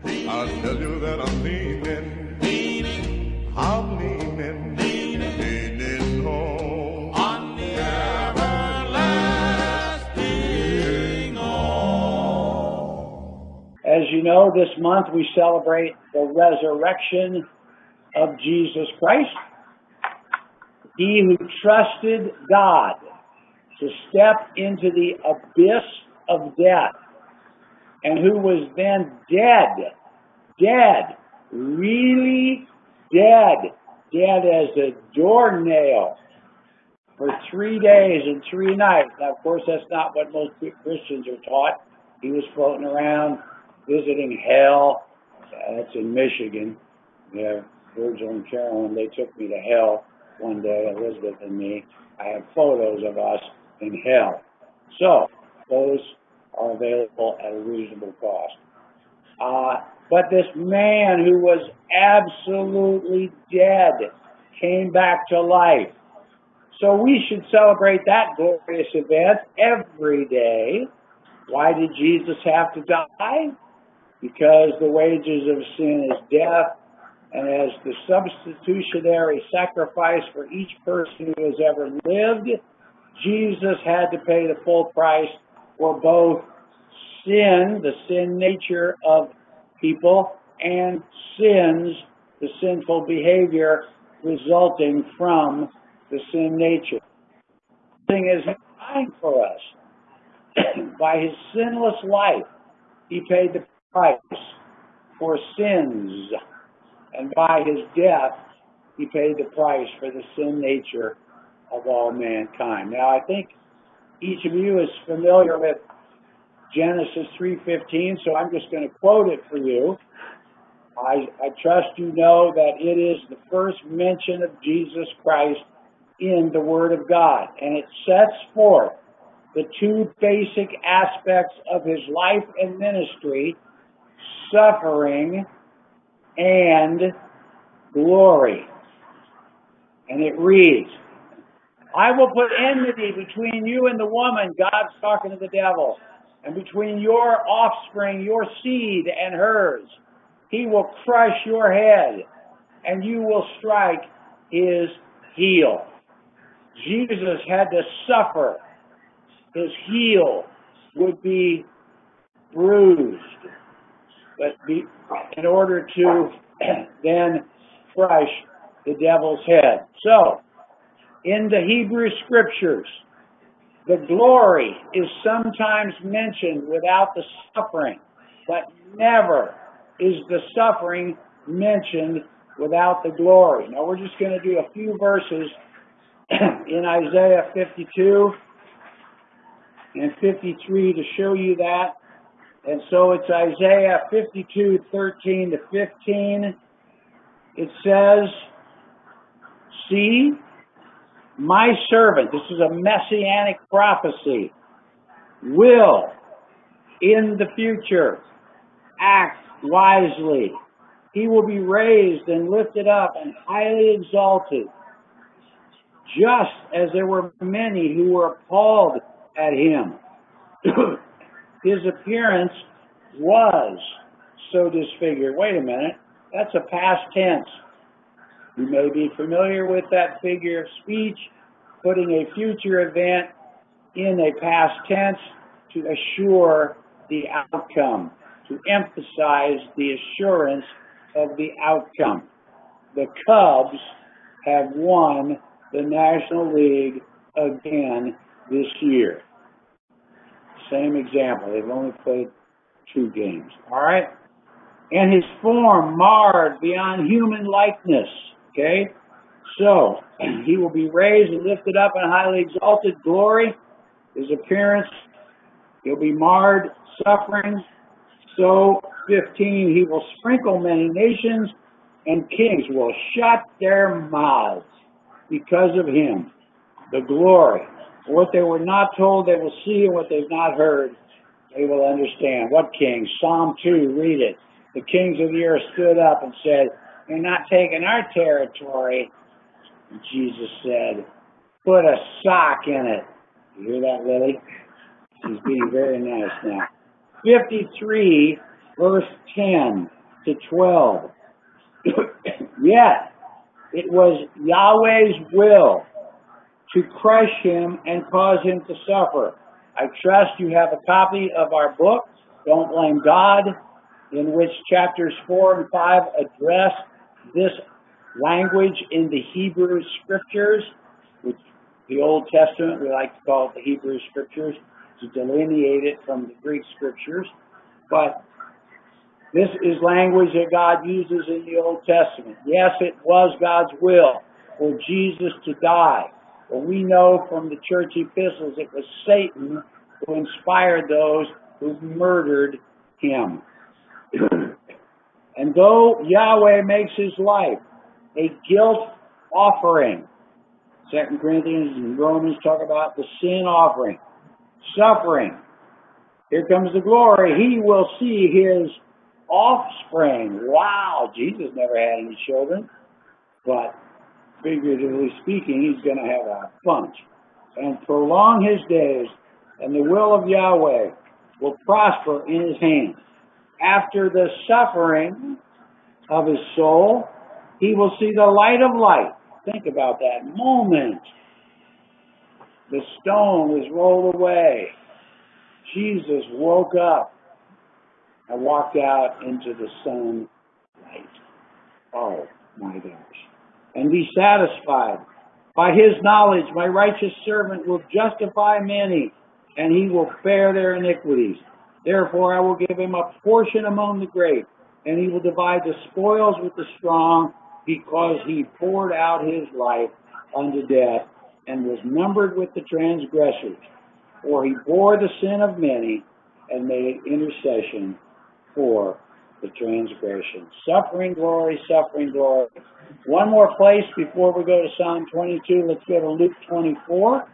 I'll tell you that I'm leaning home on the everlasting arm. As you know, this month we celebrate the resurrection of Jesus Christ. He who trusted God to step into the abyss of death, and who was then dead, really dead as a doornail for 3 days and 3 nights. Now, of course, that's not what most Christians are taught. He was floating around visiting hell. That's in Michigan. Yeah, Virgil and Carolyn, they took me to hell one day, Elizabeth and me. I have photos of us in hell. So, those are available at a reasonable cost. But this man who was absolutely dead came back to life. So we should celebrate that glorious event every day. Why did Jesus have to die? Because the wages of sin is death, and as the substitutionary sacrifice for each person who has ever lived, Jesus had to pay the full price for both sin, the sin nature of people, and sins, the sinful behavior resulting from the sin nature. The thing is dying for us. By his sinless life, he paid the price for sins, and by his death, he paid the price for the sin nature of all mankind. Now, I think each of you is familiar with Genesis 3:15, so I'm just going to quote it for you. I trust you know that it is the first mention of Jesus Christ in the Word of God, and it sets forth the 2 basic aspects of his life and ministry: suffering and glory. And it reads, I will put enmity between you and the woman, God's talking to the devil, and between your offspring, your seed, and hers. He will crush your head, and you will strike his heel. Jesus had to suffer. His heel would be bruised, but in order to then crush the devil's head. So, in the Hebrew Scriptures, the glory is sometimes mentioned without the suffering, but never is the suffering mentioned without the glory. Now, we're just going to do a few verses in Isaiah 52 and 53 to show you that. And so it's Isaiah 52:13 to 15. It says, see, my servant, this is a messianic prophecy, will in the future act wisely. He will be raised and lifted up and highly exalted, just as there were many who were appalled at him. His appearance was so disfigured. Wait a minute, that's a past tense. You may be familiar with that figure of speech, putting a future event in a past tense to assure the outcome, to emphasize the assurance of the outcome. The Cubs have won the National League again this year. Same example. They've only played 2 games. All right? And his form marred beyond human likeness. Okay? So, he will be raised and lifted up in highly exalted glory. His appearance, he'll be marred, suffering. So, 15, he will sprinkle many nations, and kings will shut their mouths because of him. The glory. What they were not told, they will see, and what they've not heard, they will understand. What kings? Psalm 2, read it. The kings of the earth stood up and said, you're not taking our territory. And Jesus said, put a sock in it. You hear that, Lily? She's being very nice now. 53 verse 10 to 12. Yet it was Yahweh's will to crush him and cause him to suffer. I trust you have a copy of our book, Don't Blame God, in which chapters 4 and 5 address this language in the Hebrew Scriptures, which the Old Testament, we like to call it the Hebrew Scriptures, to delineate it from the Greek Scriptures. But this is language that God uses in the Old Testament. Yes, it was God's will for Jesus to die. But we know from the church epistles it was Satan who inspired those who murdered him. And though Yahweh makes his life a guilt offering, 2 Corinthians and Romans talk about the sin offering, suffering. Here comes the glory. He will see his offspring. Wow, Jesus never had any children, but figuratively speaking, he's going to have a bunch. And prolong his days, and the will of Yahweh will prosper in his hand. After the suffering of his soul, he will see the light of light. Think about that moment. The stone was rolled away. Jesus woke up and walked out into the sunlight. Oh, my gosh. And be satisfied. By his knowledge, my righteous servant will justify many, and he will bear their iniquities. Therefore, I will give him a portion among the great, and he will divide the spoils with the strong, because he poured out his life unto death, and was numbered with the transgressors. For he bore the sin of many, and made intercession for the transgression. Suffering, glory, suffering, glory. One more place before we go to Psalm 22. Let's go to Luke 24.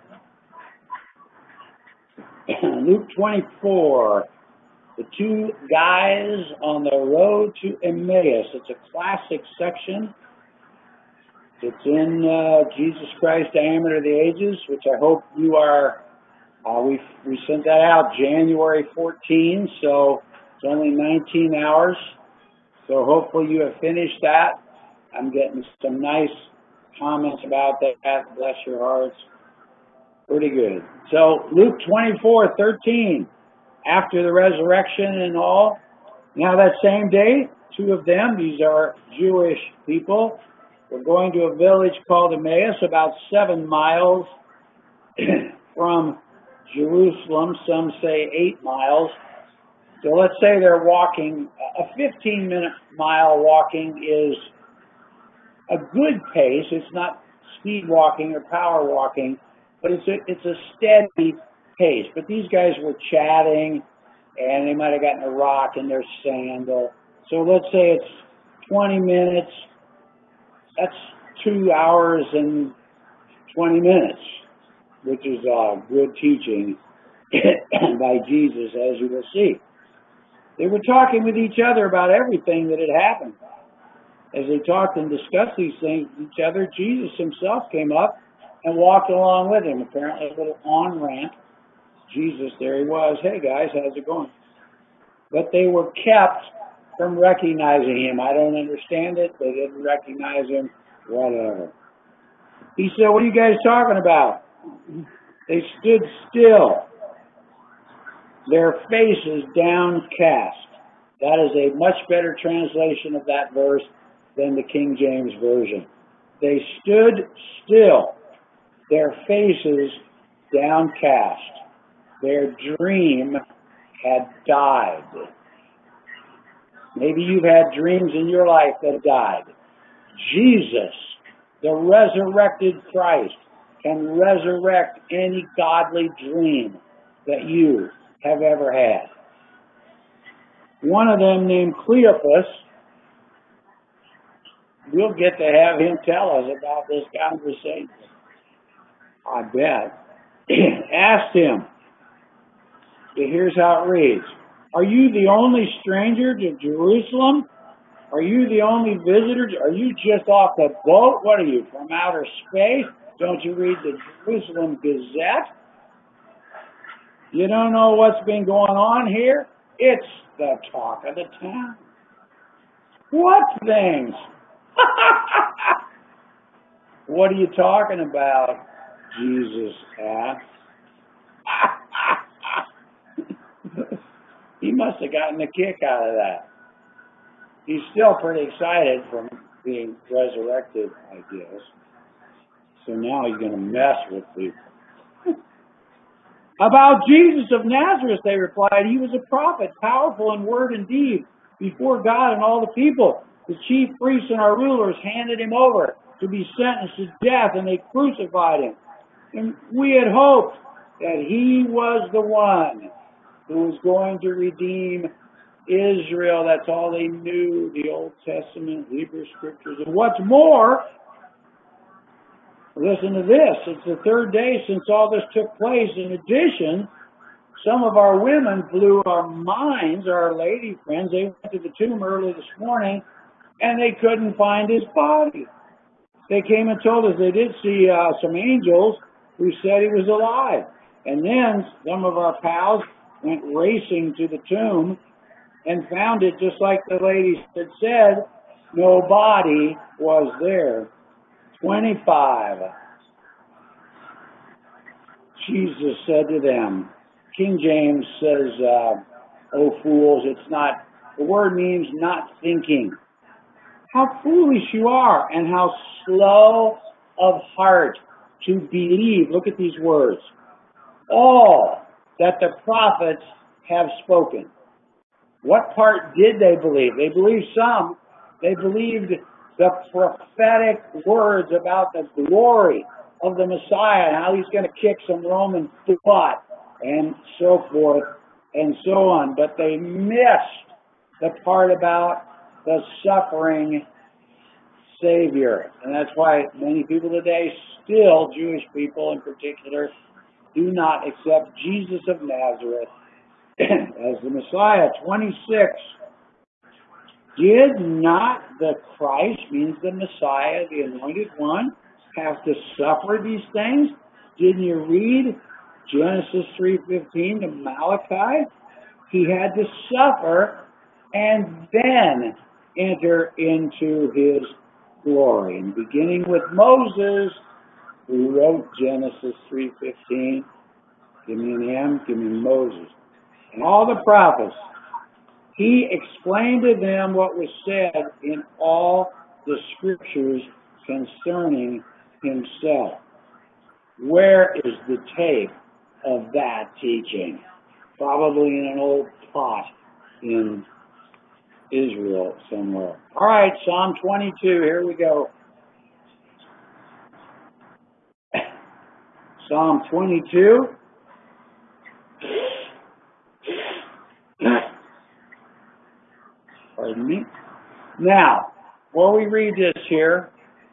Luke 24. The two guys on the road to Emmaus. It's a classic section. It's in Jesus Christ, Diameter of the Ages, which I hope you are. We sent that out January 14, so it's only 19 hours. So hopefully you have finished that. I'm getting some nice comments about that. Bless your hearts. Pretty good. So Luke 24:13. After the resurrection and all. Now that same day, two of them, these are Jewish people, were going to a village called Emmaus, about 7 miles from Jerusalem. Some say 8 miles. So let's say they're walking. A 15-minute mile walking is a good pace. It's not speed walking or power walking, but it's a steady pace. But these guys were chatting, and they might have gotten a rock in their sandal. So let's say it's 20 minutes. That's 2 hours and 20 minutes, which is good teaching by Jesus, as you will see. They were talking with each other about everything that had happened. As they talked and discussed these things with each other, Jesus himself came up and walked along with him, apparently a little on-ramp. Jesus, there he was. Hey, guys, how's it going? But they were kept from recognizing him. I don't understand it. They didn't recognize him. Whatever. He said, what are you guys talking about? They stood still, their faces downcast. That is a much better translation of that verse than the King James Version. They stood still, their faces downcast. Their dream had died. Maybe you've had dreams in your life that died. Jesus, the resurrected Christ, can resurrect any godly dream that you have ever had. One of them, named Cleopas, we'll get to have him tell us about this conversation, I bet, asked him. Here's how it reads. Are you the only stranger to Jerusalem? Are you the only visitors? Are you just off the boat? What are you, from outer space? Don't you read the Jerusalem Gazette? You don't know what's been going on here? It's the talk of the town. What things? What are you talking about? Jesus asked. He must have gotten a kick out of that. He's still pretty excited from being resurrected, I guess. So now he's going to mess with people. About Jesus of Nazareth, they replied, he was a prophet, powerful in word and deed before God and all the people. The chief priests and our rulers handed him over to be sentenced to death, and they crucified him. And we had hoped that he was the one who was going to redeem Israel. That's all they knew, the Old Testament, Hebrew Scriptures. And what's more, listen to this, it's the third day since all this took place. In addition, some of our women blew our minds, our lady friends. They went to the tomb early this morning, and they couldn't find his body. They came and told us they did see some angels who said he was alive. And then some of our pals went racing to the tomb and found it just like the ladies had said. No body was there. 25. Jesus said to them, King James says, "O fools," it's not, the word means not thinking. How foolish you are, and how slow of heart to believe. Look at these words. All that the prophets have spoken. What part did they believe? They believed some. They believed the prophetic words about the glory of the Messiah and how he's going to kick some Roman butt and so forth and so on. But they missed the part about the suffering Savior. And that's why many people today, still Jewish people in particular, do not accept Jesus of Nazareth as the Messiah. 26. Did not the Christ, means the Messiah, the Anointed One, have to suffer these things? Didn't you read Genesis 3:15 to Malachi? He had to suffer and then enter into his glory. And beginning with Moses, who wrote Genesis 3:15, give me an M, give me Moses, and all the prophets, he explained to them what was said in all the scriptures concerning himself. Where is the tape of that teaching? Probably in an old pot in Israel somewhere. All right, Psalm 22, here we go. Psalm 22. Pardon me. Now, while we read this here,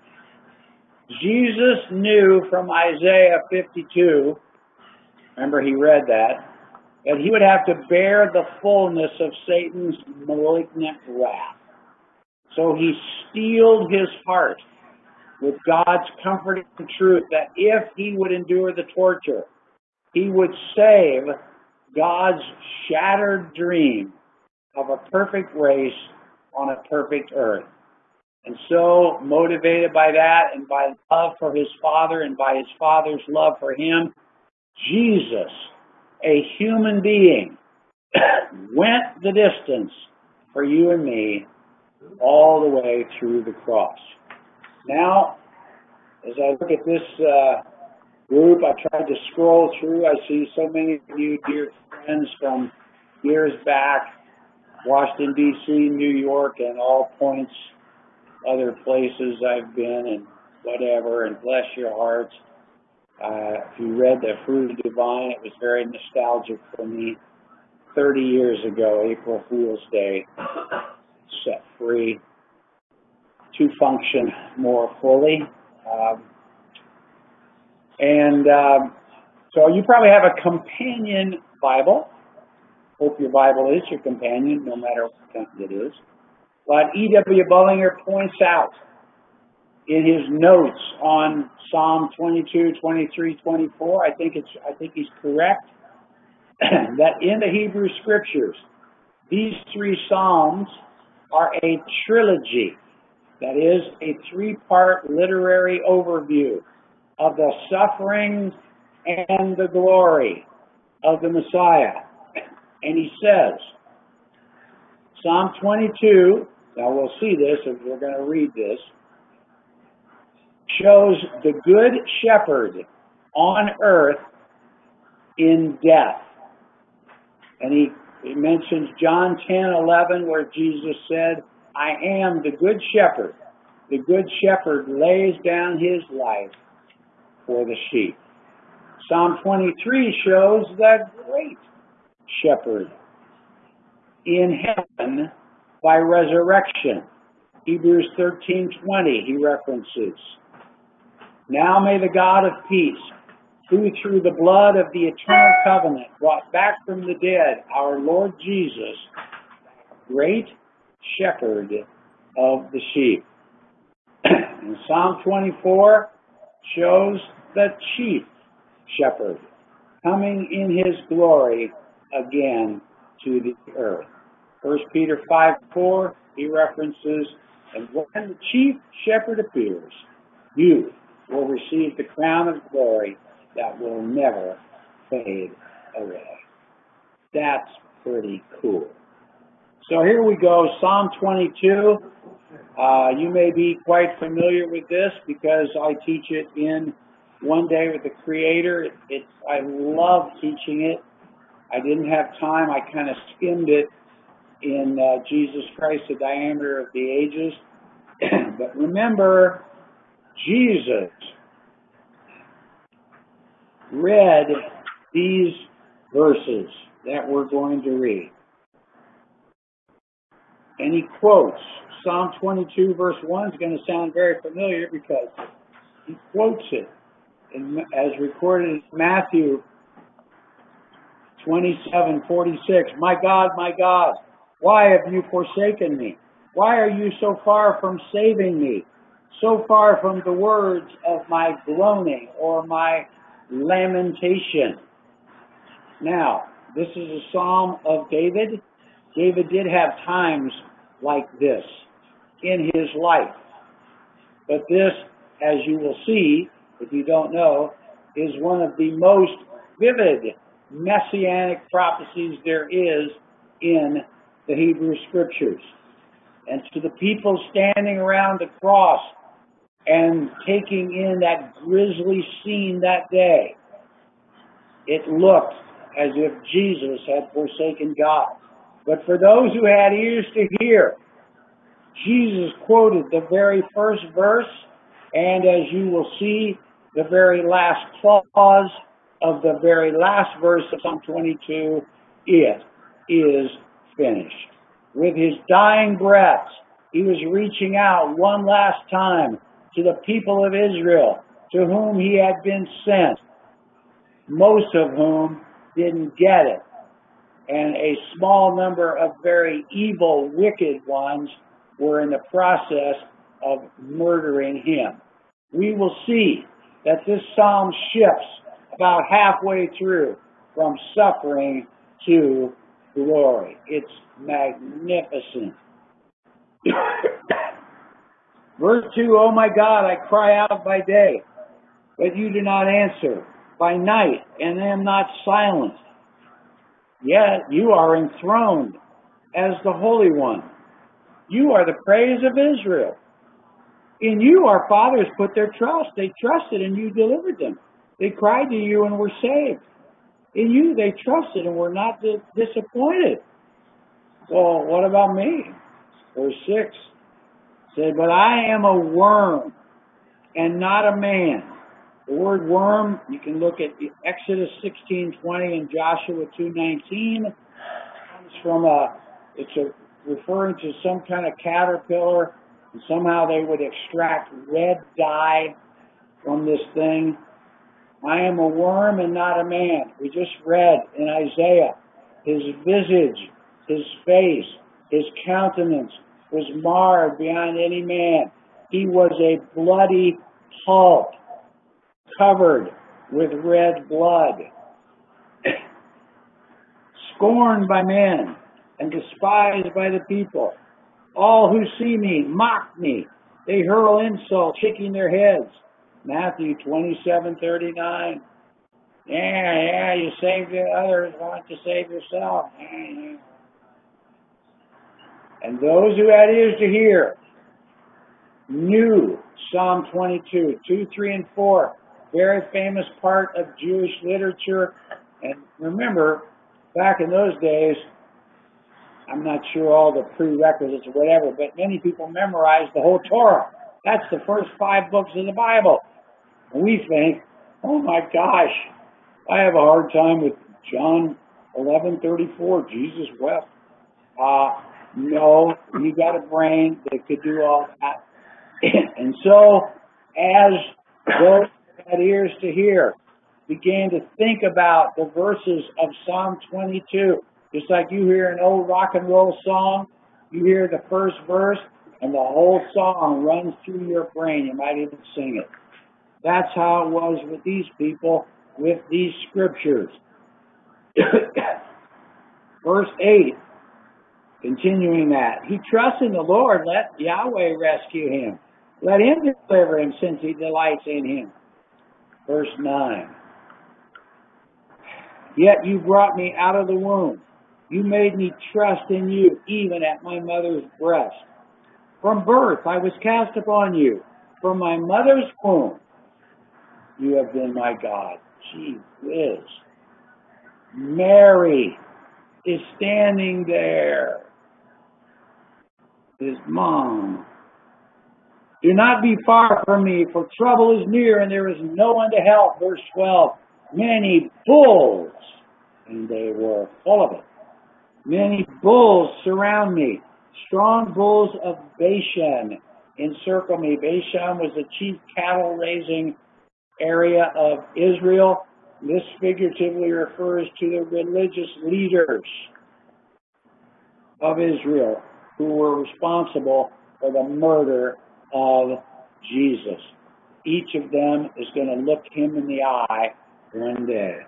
Jesus knew from Isaiah 52, remember he read that he would have to bear the fullness of Satan's malignant wrath. So he steeled his heart with God's comforting truth that if he would endure the torture, he would save God's shattered dream of a perfect race on a perfect earth. And so, motivated by that and by love for his Father and by his Father's love for him, Jesus, a human being, went the distance for you and me all the way through the cross. Now, as I look at this group, I tried to scroll through. I see so many of you dear friends from years back, Washington, D.C., New York, and all points, other places I've been and whatever, and bless your hearts. If you read The Fruit of the Divine, it was very nostalgic for me. 30 years ago, April Fool's Day, set free to function more fully. So you probably have a companion Bible. Hope your Bible is your companion, no matter what kind it is. But E.W. Bullinger points out in his notes on Psalm 22, 23, 24, I think he's correct, that in the Hebrew Scriptures, These three Psalms are a trilogy, that is, a three-part literary overview of the sufferings and the glory of the Messiah. And he says, Psalm 22, now we'll see this if we're going to read this, shows the good shepherd on earth in death. And he mentions John 10:11, where Jesus said, I am the good shepherd. The good shepherd lays down his life for the sheep. Psalm 23 shows the great shepherd in heaven by resurrection. Hebrews 13:20 he references. Now may the God of peace, who through the blood of the eternal covenant brought back from the dead our Lord Jesus, great shepherd of the sheep. And Psalm 24 shows the chief shepherd coming in his glory again to the earth. 1 Peter 5:4 he references, and when the chief shepherd appears, you will receive the crown of glory that will never fade away. That's pretty cool. So here we go, Psalm 22. You may be quite familiar with this because I teach it in One Day with the Creator. I love teaching it. I didn't have time. I kind of skimmed it in Jesus Christ, the Diameter of the Ages. But remember, Jesus read these verses that we're going to read. And he quotes Psalm 22 verse 1 is going to sound very familiar because he quotes it as recorded in Matthew 27:46. My God, why have you forsaken me? Why are you so far from saving me? So far from the words of my groaning or my lamentation. Now, this is a psalm of David. David did have times like this in his life. But this, as you will see, if you don't know, is one of the most vivid messianic prophecies there is in the Hebrew Scriptures. And to the people standing around the cross and taking in that grisly scene that day, it looked as if Jesus had forsaken God. But for those who had ears to hear, Jesus quoted the very first verse, and as you will see, the very last clause of the very last verse of Psalm 22, it is finished. With his dying breaths, he was reaching out one last time to the people of Israel, to whom he had been sent, most of whom didn't get it, and a small number of very evil, wicked ones were in the process of murdering him. We will see that this psalm shifts about halfway through from suffering to glory. It's magnificent. Verse 2, O my God, I cry out by day, but you do not answer, by night, and am not silent. Yet you are enthroned as the Holy One. You are the praise of Israel. In you our fathers put their trust. They trusted and you delivered them. They cried to you and were saved. In you they trusted and were not disappointed. Well, what about me? Verse 6 said, but I am a worm and not a man. The word worm, you can look at Exodus 16:20 and Joshua 2:19. It comes from referring to some kind of caterpillar, and somehow they would extract red dye from this thing. I am a worm and not a man. We just read in Isaiah, his visage, his face, his countenance was marred beyond any man. He was a bloody pulp, covered with red blood. Scorned by men, and despised by the people. All who see me mock me. They hurl insults, shaking their heads. Matthew 27:39. Yeah, you saved the others, why don't you save yourself? And those who had ears to hear knew Psalm 22, 2, 3, and 4. Very famous part of Jewish literature. And remember, back in those days, I'm not sure all the prerequisites or whatever, but many people memorized the whole Torah. That's the first 5 books of the Bible. And we think, oh my gosh, I have a hard time with John 11:34. Jesus wept. No, you got a brain that could do all that. And so, as those who had ears to hear began to think about the verses of Psalm 22, just like you hear an old rock and roll song, you hear the first verse, and the whole song runs through your brain. You might even sing it. That's how it was with these people, with these scriptures. Verse 8, continuing that. He trusts in the Lord, let Yahweh rescue him. Let him deliver him since he delights in him. Verse 9. Yet you brought me out of the womb. You made me trust in you, even at my mother's breast. From birth I was cast upon you. From my mother's womb you have been my God. Gee whiz. Mary is standing there. His mom. Do not be far from me, for trouble is near and there is no one to help. Verse 12. Many bulls, and they were full of it. Many bulls surround me. Strong bulls of Bashan encircle me. Bashan was the chief cattle raising area of Israel. This figuratively refers to the religious leaders of Israel who were responsible for the murder of Jesus. Each of them is going to look him in the eye one day.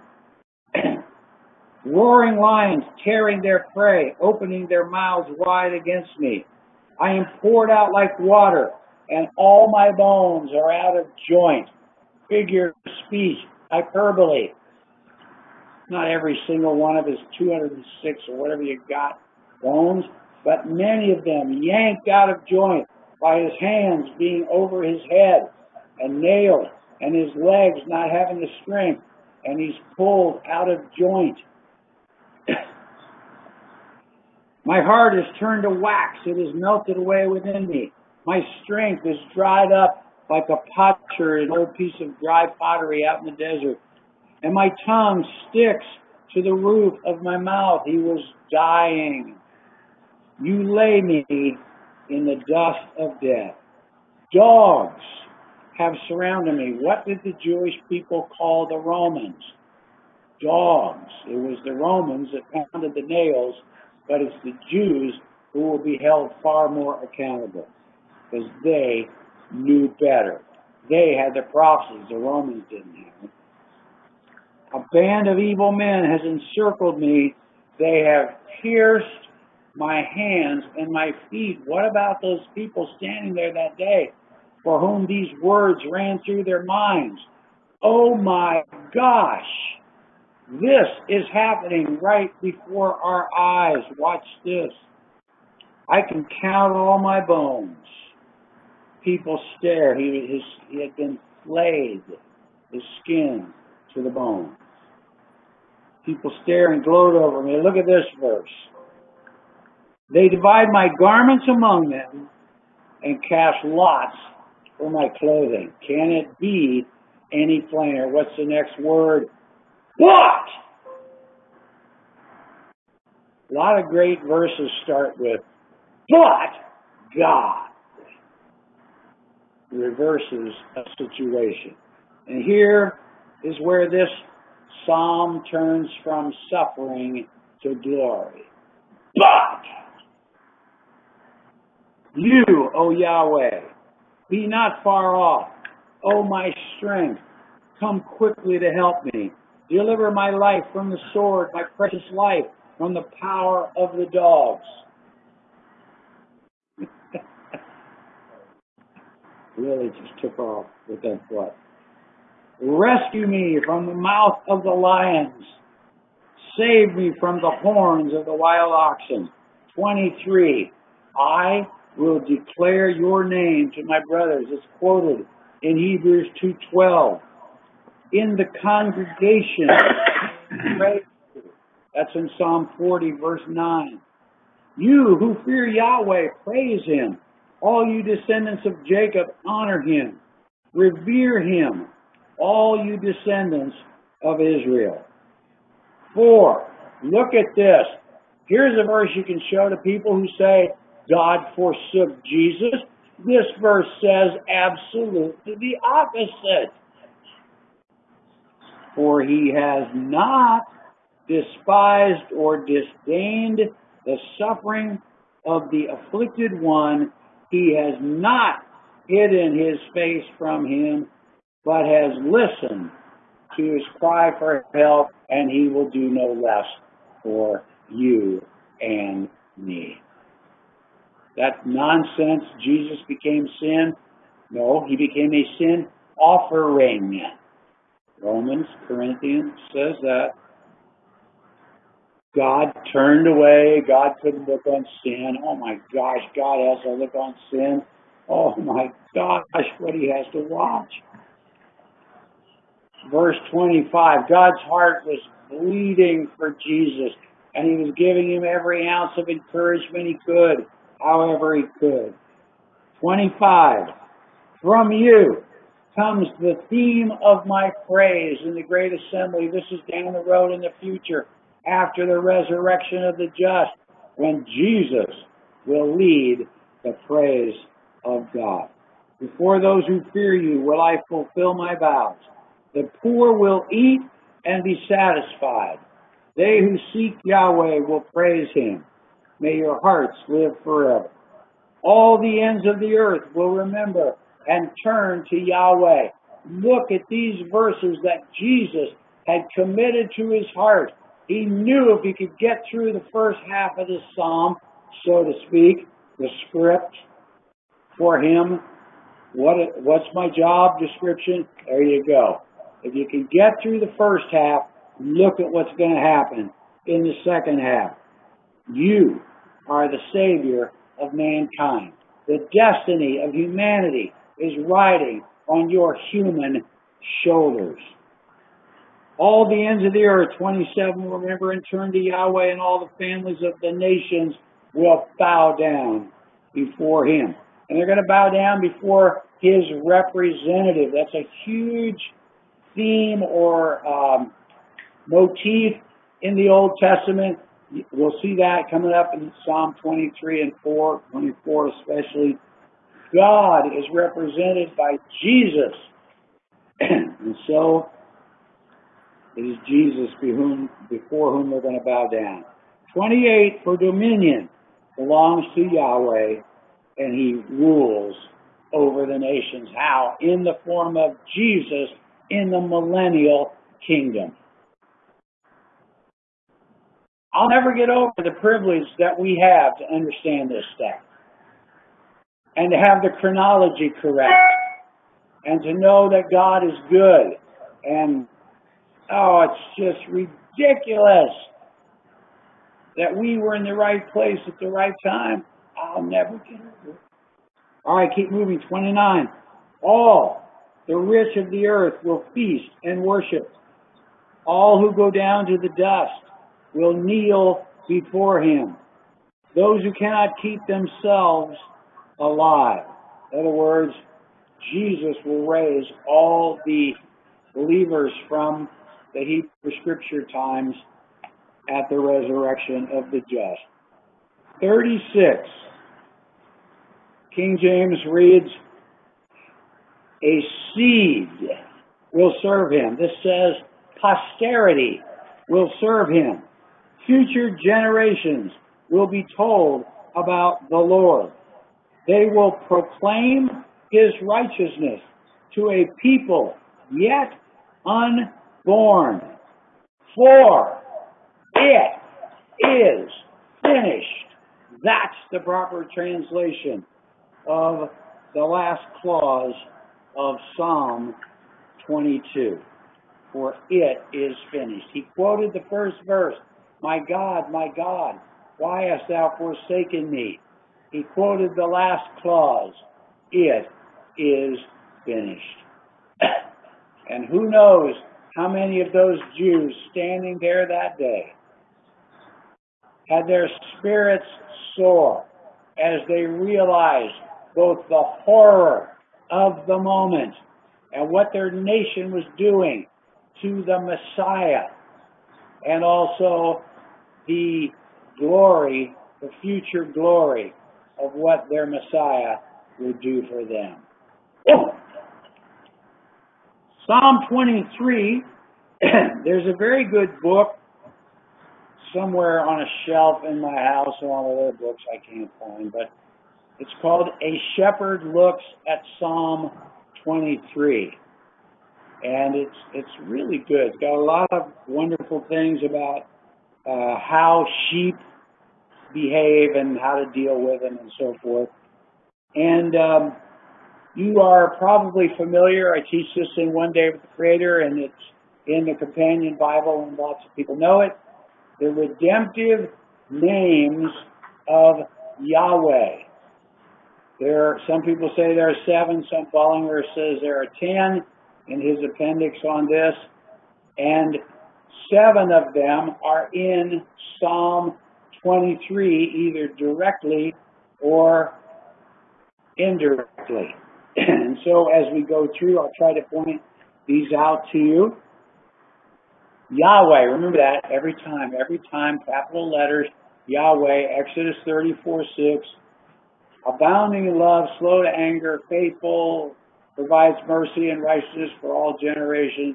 Roaring lions tearing their prey, opening their mouths wide against me. I am poured out like water, and all my bones are out of joint. Figure of speech, hyperbole. Not every single one of his 206 or whatever you got bones, but many of them yanked out of joint by his hands being over his head and nailed, and his legs not having the strength, and he's pulled out of joint. My heart is turned to wax. It is melted away within me. My strength is dried up like a potsherd, an old piece of dry pottery out in the desert. And my tongue sticks to the roof of my mouth. He was dying. You lay me in the dust of death. Dogs have surrounded me. What did the Jewish people call the Romans? Dogs. It was the Romans that pounded the nails, but it's the Jews who will be held far more accountable because they knew better. They had the prophecies. The Romans didn't have them. A band of evil men has encircled me. They have pierced my hands and my feet. What about those people standing there that day for whom these words ran through their minds? Oh my gosh, this is happening right before our eyes. Watch this. I can count all my bones. People stare. He had been flayed, his skin to the bone. People stare and gloat over me. Look at this verse. They divide my garments among them and cast lots for my clothing. Can it be any plainer? What's the next word? But! A lot of great verses start with, but God reverses a situation. And here is where this psalm turns from suffering to glory. But you, O Yahweh, be not far off. O my strength, come quickly to help me. Deliver my life from the sword, my precious life from the power of the dogs. Really just took off with that foot. Rescue me from the mouth of the lions. Save me from the horns of the wild oxen. 23. I will declare your name to my brothers. It's quoted in Hebrews 2:12. In the congregation, praise you. That's in Psalm 40, verse 9. You who fear Yahweh, praise him. All you descendants of Jacob, honor him. Revere him, all you descendants of Israel. 4. Look at this. Here's a verse you can show to people who say, God forsook Jesus. This verse says absolutely the opposite. For he has not despised or disdained the suffering of the afflicted one. He has not hidden his face from him, but has listened to his cry for help, and he will do no less for you and me. That nonsense, Jesus became sin. No, he became a sin offering. Romans, Corinthians says that. God turned away. God couldn't look on sin. Oh my gosh, God has to look on sin. Oh my gosh, what he has to watch. Verse 25, God's heart was bleeding for Jesus, and he was giving him every ounce of encouragement he could, however he could. 25, from you comes the theme of my praise in the great assembly. This is down the road in the future, after the resurrection of the just, when Jesus will lead the praise of God. Before those who fear you will I fulfill my vows. The poor will eat and be satisfied. They who seek Yahweh will praise him. May your hearts live forever. All the ends of the earth will remember and turn to Yahweh. Look at these verses that Jesus had committed to his heart. He knew if he could get through the first half of this psalm, so to speak, the script for him, what's my job description? There you go. If you can get through the first half, look at what's going to happen in the second half. You are the Savior of mankind. The destiny of humanity is riding on your human shoulders. All the ends of the earth, 27, will remember and turn to Yahweh, and all the families of the nations will bow down before him. And they're going to bow down before his representative. That's a huge theme or motif in the Old Testament. We'll see that coming up in Psalm 23 and 24 especially. God is represented by Jesus. And so it is Jesus before whom we're going to bow down. 28, for dominion belongs to Yahweh, and he rules over the nations. How? In the form of Jesus in the millennial kingdom. I'll never get over the privilege that we have to understand this stuff and to have the chronology correct and to know that God is good. And, oh, it's just ridiculous that we were in the right place at the right time. I'll never get over it. All right, keep moving. 29. All the rich of the earth will feast and worship. All who go down to the dust will kneel before him. Those who cannot keep themselves alive. In other words, Jesus will raise all the believers from the Hebrew Scripture times at the resurrection of the just. 36. King James reads, a seed will serve him. This says posterity will serve him. Future generations will be told about the Lord. They will proclaim his righteousness to a people yet unborn. For it is finished. That's the proper translation of the last clause of Psalm 22. For it is finished. He quoted the first verse, my God, why hast thou forsaken me? He quoted the last clause, it is finished. And who knows how many of those Jews standing there that day had their spirits soar as they realized both the horror of the moment and what their nation was doing to the Messiah, and also the glory, the future glory of what their Messiah would do for them. Psalm 23, there's a very good book somewhere on a shelf in my house, one of other books I can't find, but it's called A Shepherd Looks at Psalm 23. And it's really good. It's got a lot of wonderful things about how sheep behave and how to deal with them and so forth. And you are probably familiar. I teach this in One Day with the Creator, and it's in the Companion Bible, and lots of people know it. The redemptive names of Yahweh. Some people say there are 7. Some Bollinger says there are 10 in his appendix on this. And 7 of them are in Psalm 23, either directly or indirectly. And so as we go through, I'll try to point these out to you. Yahweh, remember that every time, capital letters, Yahweh, Exodus 34:6, abounding in love, slow to anger, faithful, provides mercy and righteousness for all generations.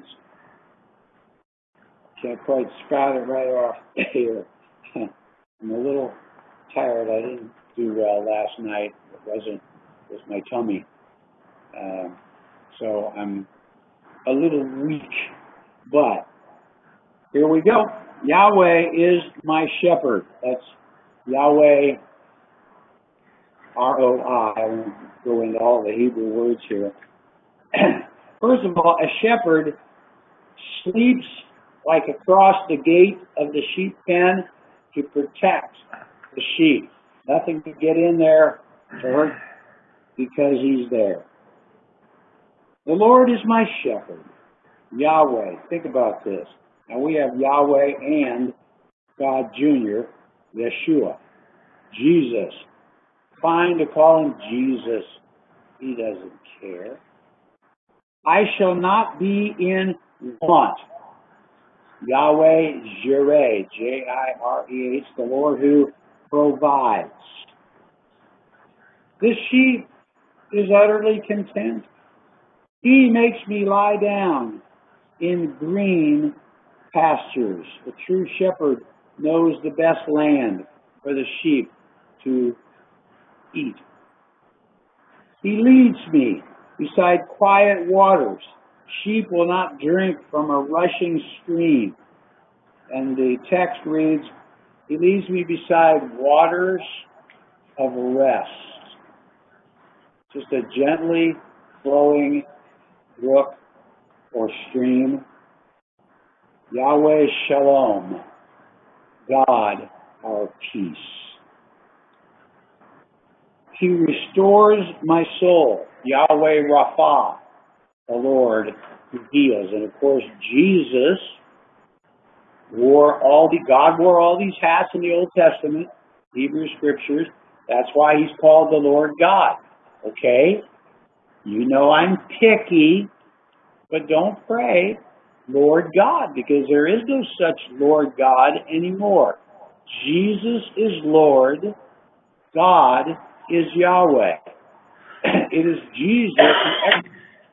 Can't quite spout it right off here. I'm a little tired. I didn't do well last night. It was my tummy. So I'm a little weak. But here we go. Yahweh is my shepherd. That's Yahweh, R-O-I. I won't go into all the Hebrew words here. First of all, a shepherd sleeps like across the gate of the sheep pen to protect the sheep. Nothing can get in there to hurt because he's there. The Lord is my shepherd. Yahweh. Think about this. Now we have Yahweh and God Jr., Yeshua. Jesus. Fine to call him Jesus. He doesn't care. I shall not be in want. Yahweh Jireh, J-I-R-E-H, the Lord who provides. This sheep is utterly content. He makes me lie down in green pastures. The true shepherd knows the best land for the sheep to eat. He leads me beside quiet waters. Sheep will not drink from a rushing stream. And the text reads, he leads me beside waters of rest. Just a gently flowing brook or stream. Yahweh Shalom, God our peace. He restores my soul. Yahweh Rapha, the Lord who heals. And of course, Jesus God wore all these hats in the Old Testament, Hebrew scriptures. That's why he's called the Lord God. Okay? You know I'm picky, but don't pray Lord God, because there is no such Lord God anymore. Jesus is Lord. God is Yahweh. It is Jesus who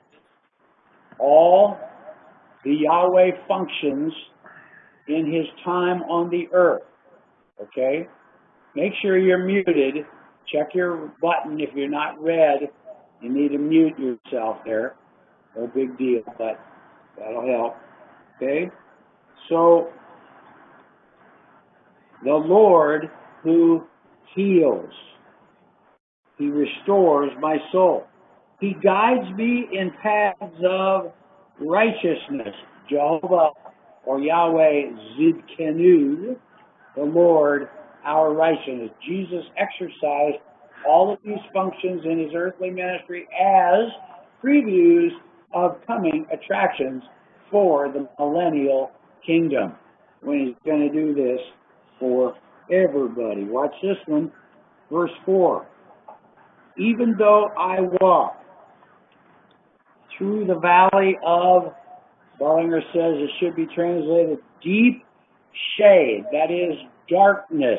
all the Yahweh functions in his time on the earth. Okay? Make sure you're muted. Check your button if you're not red. You need to mute yourself there. No big deal, but that'll help. Okay? So, the Lord who heals. He restores my soul. He guides me in paths of righteousness. Jehovah or Yahweh Zidkenu, the Lord, our righteousness. Jesus exercised all of these functions in his earthly ministry as previews of coming attractions for the millennial kingdom, when he's going to do this for everybody. Watch this one, verse 4. Even though I walk through the valley of, Bollinger says it should be translated, deep shade, that is darkness,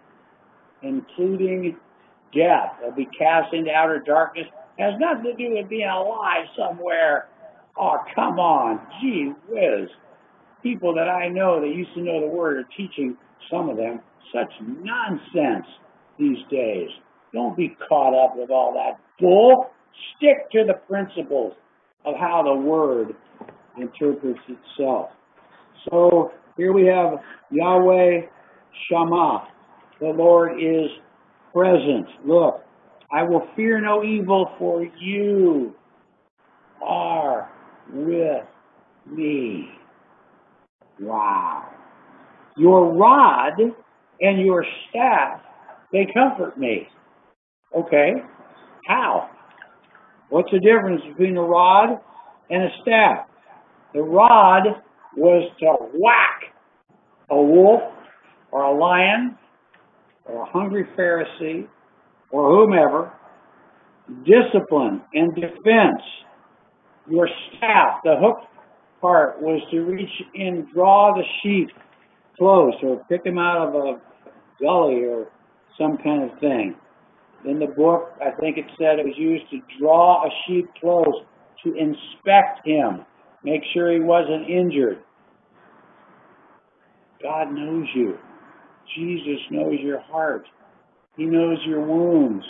including death. They'll be cast into outer darkness. Has nothing to do with being alive somewhere. Oh, come on. Gee whiz. People that I know that used to know the word are teaching, some of them, such nonsense these days. Don't be caught up with all that bull. Stick to the principles of how the word interprets itself. So here we have Yahweh Shammah. The Lord is present. Look, I will fear no evil, for you are with me. Wow. Your rod and your staff, they comfort me. Okay. How? What's the difference between a rod and a staff? The rod was to whack a wolf or a lion or a hungry Pharisee or whomever, discipline and defense. Your staff, the hooked part, was to reach in, draw the sheep close or pick him out of a gully or some kind of thing. In the book, I think it said it was used to draw a sheep close, to inspect him, make sure he wasn't injured. God knows you. Jesus knows your heart. He knows your wounds,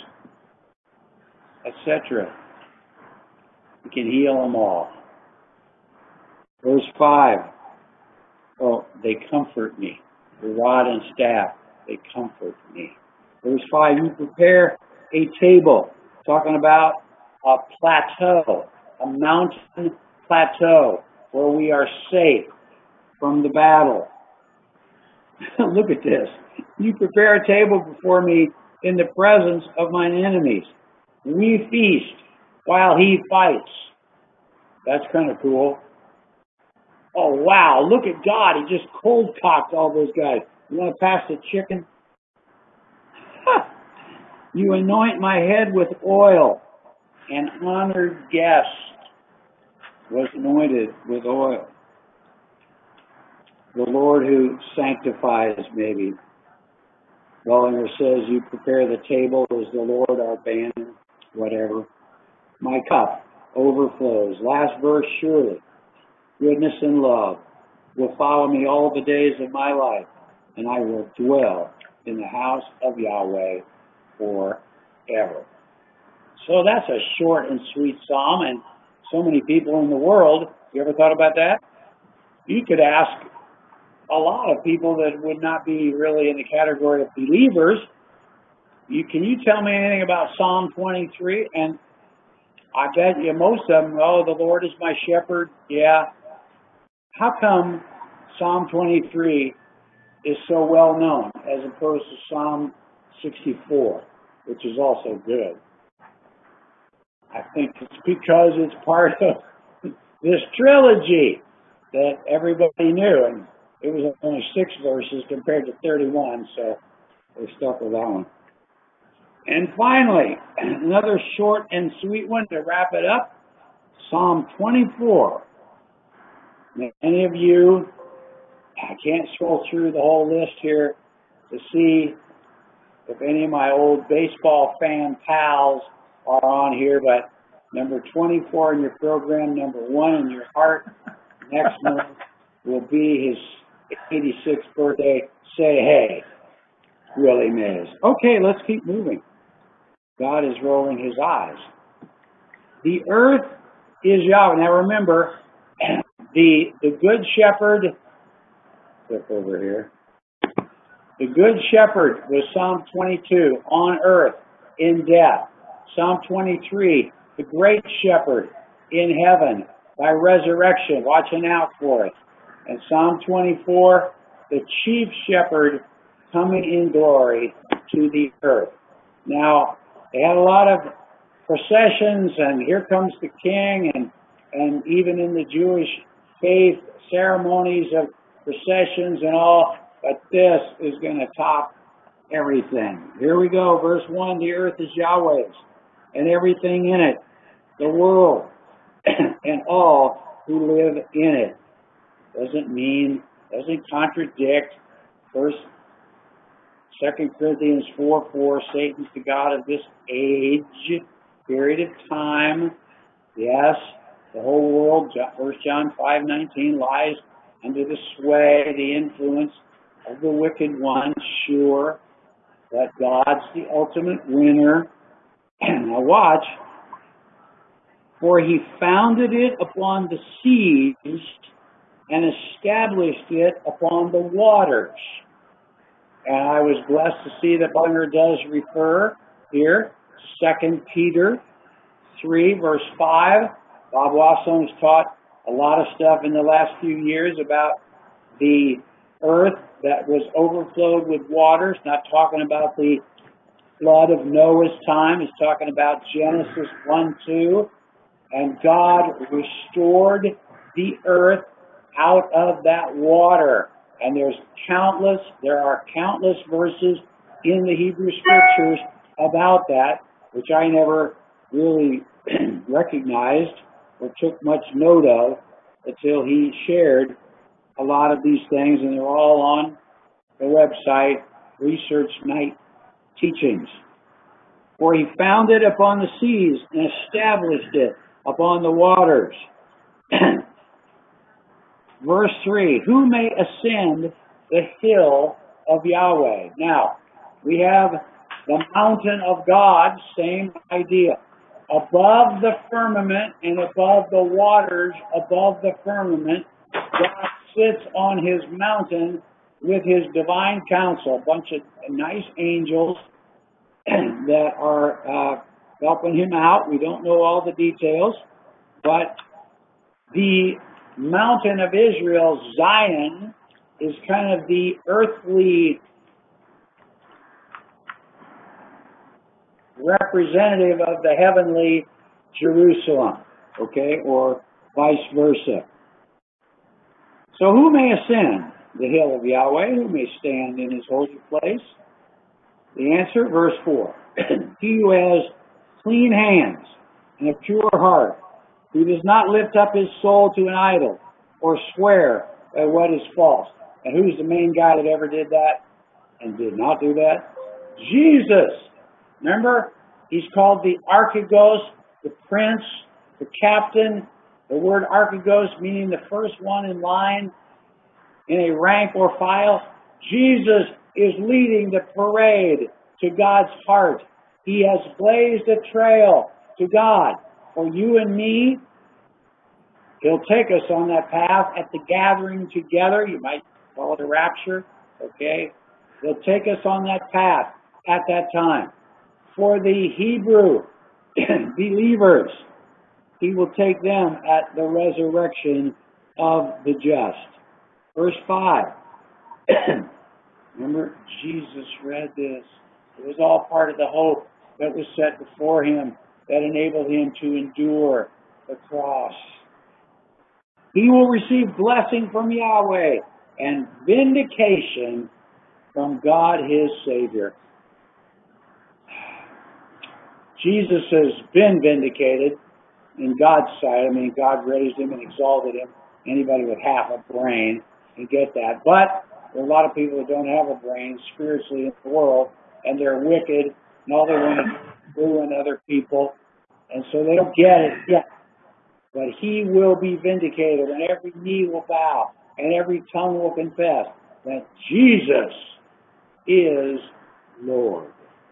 etc. He can heal them all. Verse 5. Oh, they comfort me. The rod and staff, they comfort me. Verse 5, you prepare a table. Talking about a plateau, a mountain plateau where we are safe from the battle. Look at this. You prepare a table before me in the presence of mine enemies. We feast while he fights. That's kind of cool. Oh, wow. Look at God. He just cold cocked all those guys. You want to pass the chicken? You anoint my head with oil. An honored guest was anointed with oil. The Lord who sanctifies, maybe. Bollinger says, you prepare the table as the Lord our banner, whatever. My cup overflows. Last verse, surely goodness and love will follow me all the days of my life, and I will dwell in the house of Yahweh forever. So that's a short and sweet psalm, and so many people in the world, you ever thought about that? You could ask a lot of people that would not be really in the category of believers, can you tell me anything about Psalm 23? And I bet you most of them, oh, the Lord is my shepherd. Yeah. How come Psalm 23 is so well known as opposed to Psalm 64, which is also good? I think it's because it's part of this trilogy that everybody knew, and it was only 6 verses compared to 31, so they stuck with that one. And finally, another short and sweet one to wrap it up, Psalm 24. Many of you, I can't scroll through the whole list here to see if any of my old baseball fan pals are on here, but number 24 in your program, number 1 in your heart, next month will be his 86th birthday. Say hey, Willie Mays. Okay, let's keep moving. God is rolling his eyes. The earth is Yahweh. Now remember, the good shepherd, flip over here. The Good Shepherd was Psalm 22, on earth, in death. Psalm 23, the Great Shepherd, in heaven, by resurrection, watching out for it. And Psalm 24, the Chief Shepherd, coming in glory to the earth. Now, they had a lot of processions, and here comes the king, and even in the Jewish faith, ceremonies of processions and all, but this is going to top everything. Here we go, verse 1, the earth is Yahweh's, and everything in it, the world, and all who live in it. Doesn't contradict 2 Corinthians 4:4, Satan's the god of this age, period of time. Yes, the whole world, 1 John 5:19, lies under the sway, the influence of the wicked one, sure, but God's the ultimate winner. Now watch, for he founded it upon the seas and established it upon the waters. And I was blessed to see that Bunger does refer here, 2 Peter 3, verse 5. Bob Wasson has taught a lot of stuff in the last few years about the earth that was overflowed with waters, not talking about the flood of Noah's time. He's talking about Genesis 1:2. And God restored the earth out of that water. And there are countless verses in the Hebrew Scriptures about that, which I never really recognized or took much note of until he shared a lot of these things, and they're all on the website, Research Night Teachings. For he founded upon the seas and established it upon the waters. Verse 3, who may ascend the hill of Yahweh? Now, we have the mountain of God, same idea. Above the firmament and above the waters, above the firmament, God sits on his mountain with his divine counsel, a bunch of nice angels that are helping him out. We don't know all the details, but the mountain of Israel, Zion, is kind of the earthly representative of the heavenly Jerusalem, okay, or vice versa. So who may ascend the hill of Yahweh? Who may stand in his holy place? The answer, verse 4, he who has clean hands and a pure heart, who does not lift up his soul to an idol or swear by what is false. And who's the main guy that ever did that and did not do that? Jesus. Remember, he's called the Archegos, the prince, the captain. The word Archegos meaning the first one in line in a rank or file. Jesus is leading the parade to God's heart. He has blazed a trail to God. For you and me, he'll take us on that path at the gathering together. You might call it a rapture, okay? He'll take us on that path at that time. For the Hebrew believers, he will take them at the resurrection of the just. Verse 5. Remember, Jesus read this. It was all part of the hope that was set before him, that enabled him to endure the cross. He will receive blessing from Yahweh and vindication from God his Savior. Jesus has been vindicated in God's sight. I mean, God raised him and exalted him. Anybody with half a brain can get that. But there are a lot of people that don't have a brain spiritually in the world, and they're wicked, and all they want to ruin other people, and so they don't get it yet. But he will be vindicated, and every knee will bow, and every tongue will confess that Jesus is Lord.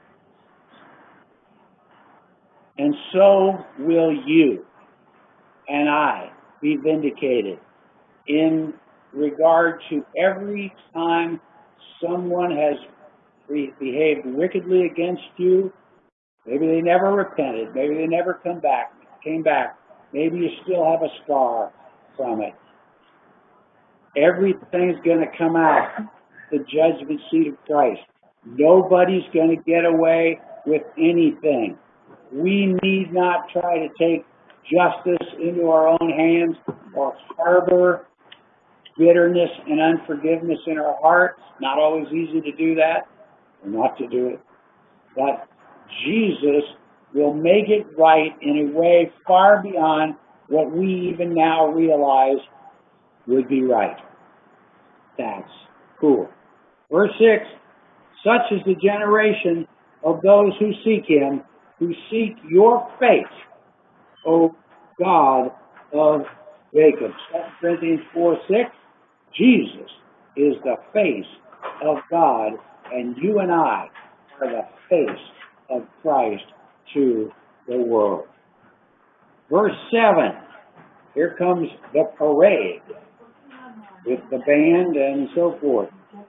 And so will you and I be vindicated in regard to every time someone has behaved wickedly against you. Maybe they never repented. Maybe they never came back. Maybe you still have a scar from it. Everything's going to come out the judgment seat of Christ. Nobody's going to get away with anything. We need not try to take justice into our own hands or harbor bitterness and unforgiveness in our hearts. Not always easy to do that or not to do it. But Jesus will make it right in a way far beyond what we even now realize would be right. That's cool. Verse 6, such is the generation of those who seek him, who seek your face, O God of Jacob. 2 Corinthians 4:6, Jesus is the face of God, and you and I are the face of Christ to the world. Verse 7, here comes the parade with the band and so forth.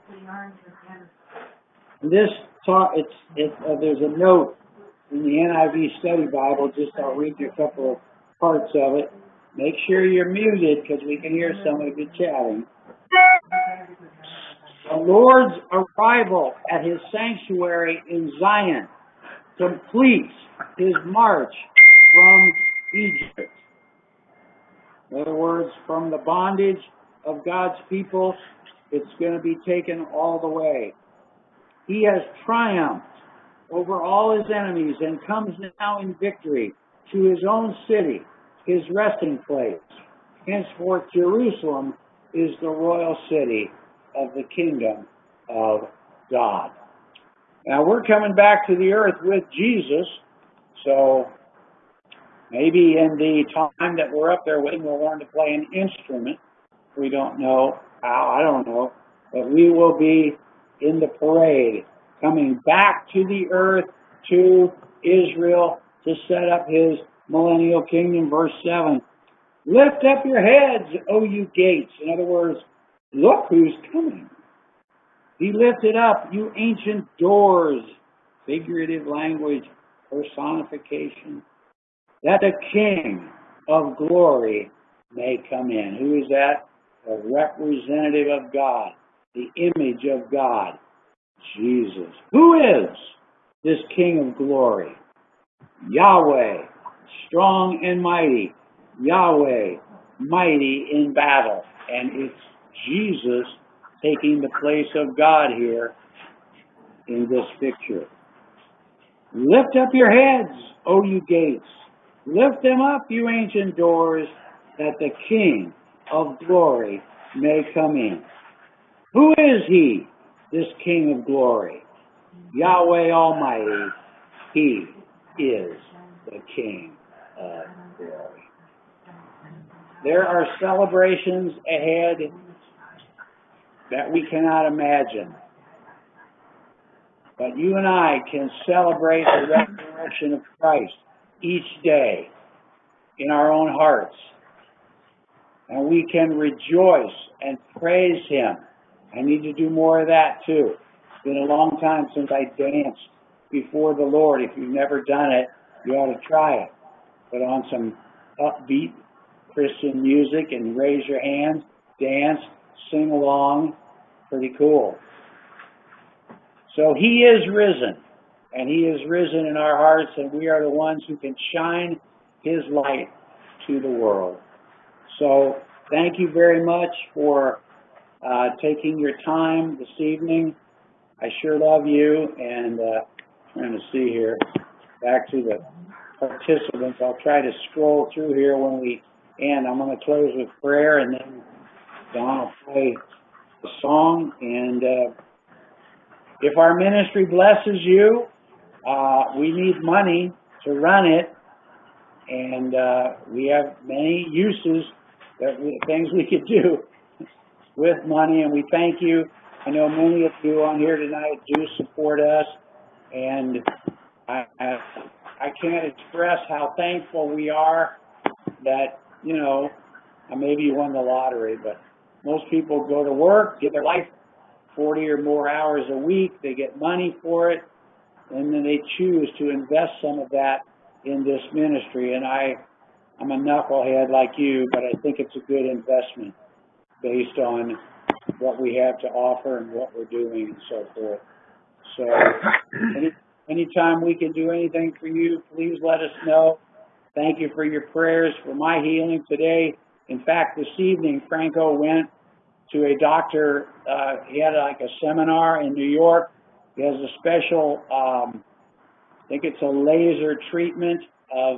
This talk, there's a note in the NIV Study Bible. I'll read you a couple of parts of it. Make sure you're muted because we can hear some of you chatting. The Lord's arrival at his sanctuary in Zion completes his march from Egypt. In other words, from the bondage of God's people, it's going to be taken all the way. He has triumphed over all his enemies and comes now in victory to his own city, his resting place. Henceforth, Jerusalem is the royal city of the kingdom of God. Now, we're coming back to the earth with Jesus, so maybe in the time that we're up there with him, we'll learn to play an instrument. We don't know how, I don't know, but we will be in the parade, coming back to the earth, to Israel, to set up his millennial kingdom. Verse 7, lift up your heads, O you gates. In other words, look who's coming. Be lifted up, you ancient doors. Figurative language, personification. That the King of glory may come in. Who is that? A representative of God, the image of God, Jesus. Who is this King of glory? Yahweh, strong and mighty. Yahweh, mighty in battle. And it's Jesus taking the place of God here in this picture. Lift up your heads, O you gates. Lift them up, you ancient doors, that the King of glory may come in. Who is he, this King of glory? Yahweh Almighty. He is the King of glory. There are celebrations ahead that we cannot imagine. But you and I can celebrate the resurrection of Christ each day in our own hearts. And we can rejoice and praise him. I need to do more of that too. It's been a long time since I danced before the Lord. If you've never done it, you ought to try it. Put on some upbeat Christian music and raise your hands, dance, sing along. Pretty cool. So he is risen, and he is risen in our hearts, and we are the ones who can shine his light to the world. So thank you very much for taking your time this evening. I sure love you, and trying to see here, back to the participants. I'll try to scroll through here when we end. I'm going to close with prayer, and then Don will play the song. And if our ministry blesses you, we need money to run it, and we have many uses, things we could do with money, and we thank you. I know many of you on here tonight do support us, and I can't express how thankful we are that, you know, maybe you won the lottery, but most people go to work, get their life 40 or more hours a week. They get money for it, and then they choose to invest some of that in this ministry. And I'm a knucklehead like you, but I think it's a good investment based on what we have to offer and what we're doing and so forth. So anytime we can do anything for you, please let us know. Thank you for your prayers for my healing today. In fact, this evening, Franco went to a doctor. He had like a seminar in New York. He has a special, I think it's a laser treatment of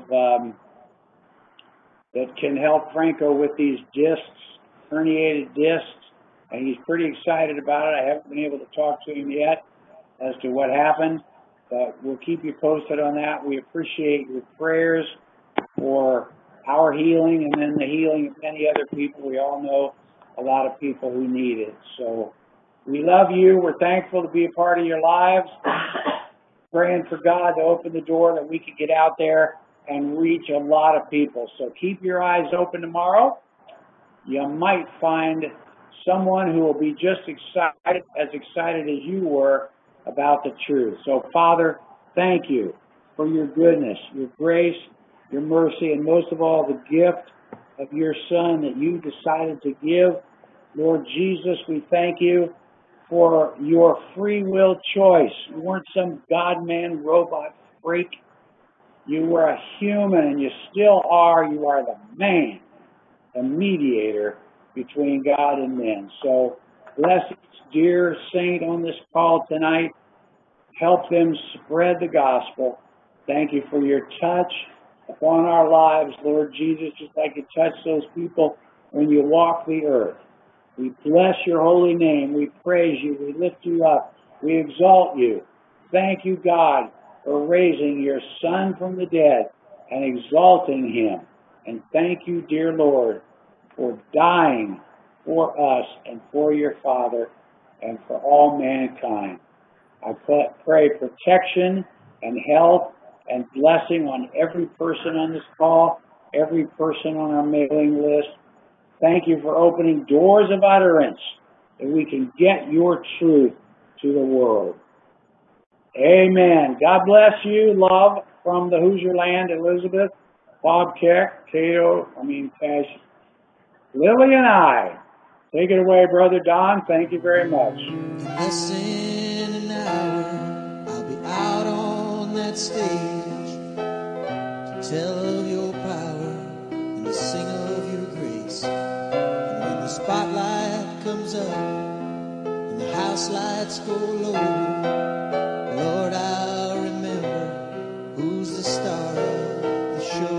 that can help Franco with these discs, herniated discs, and he's pretty excited about it. I haven't been able to talk to him yet as to what happened, but we'll keep you posted on that. We appreciate your prayers for our healing and then the healing of many other people. We all know a lot of people who need it. So we love you. We're thankful to be a part of your lives. Praying for God to open the door that we could get out there and reach a lot of people. So keep your eyes open tomorrow. You might find someone who will be just as excited as you were about the truth. So Father, thank you for your goodness, your grace, your mercy, and most of all, the gift of your Son that you decided to give. Lord Jesus, we thank you for your free will choice. You weren't some God-man robot freak. You were a human, and you still are. You are the man, the mediator between God and men. So bless each dear saint on this call tonight. Help them spread the gospel. Thank you for your touch upon our lives, Lord Jesus, just like you touched those people when you walked the earth. We bless your holy name. We praise you. We lift you up. We exalt you. Thank you, God, for raising your Son from the dead and exalting him. And thank you, dear Lord, for dying for us and for your Father and for all mankind. I pray protection and health and blessing on every person on this call, every person on our mailing list. Thank you for opening doors of utterance that we can get your truth to the world. Amen. God bless you. Love from the Hoosier Land, Elizabeth, Bob Keck, Cash, Lily, and I. Take it away, Brother Don. Thank you very much. In less than an hour, I'll be out on that stage to tell of your power and to sing of your grace. And when the spotlight comes up and the house lights go low, Lord, I'll remember who's the star of the show.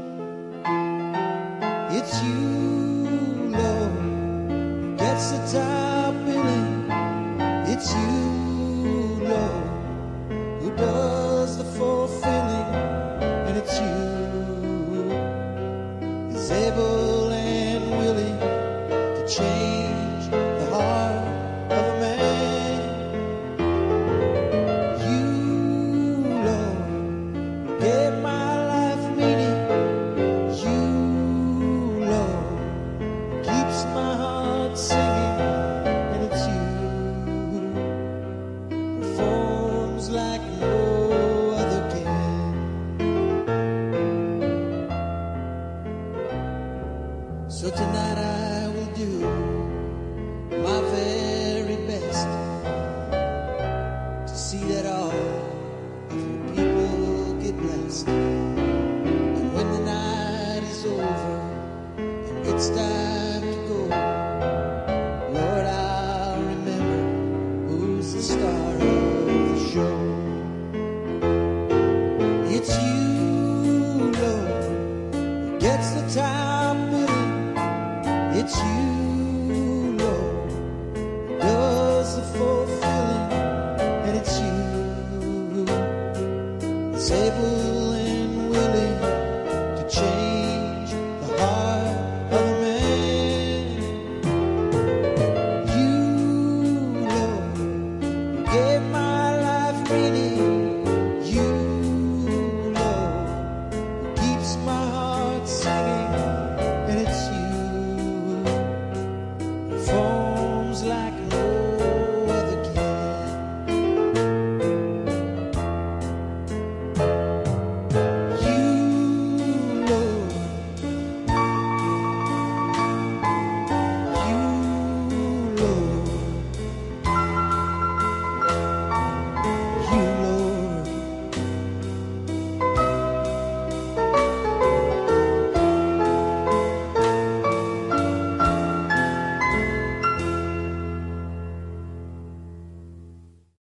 It's you, Lord, gets the top billing. It's you, Lord, who does the fulfilling. And it's you is able and willing to change the heart of a man. You, Lord, gave my life meaning. You, Lord, keeps my heart singing. And it's you performs like no other can. So tonight I will do my very best to see that all of your people get blessed. And when the night is over and it's time